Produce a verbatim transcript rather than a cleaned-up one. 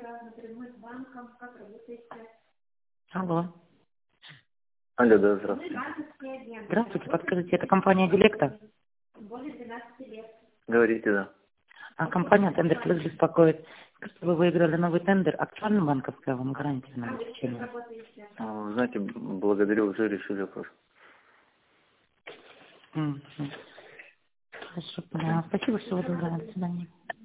Алло. Алло, да, здравствуйте. Здравствуйте, подскажите, это компания Дилекта? Говорите, да. А компания Тендер Плюс беспокоит. Кажется, вы выиграли новый тендер. Актуальна банковская вам гарантия на обеспечение? А, Знаете, благодарю, уже решили вопрос. Мгм. Хорошо, поняла. Спасибо, всего доброго. До свидания.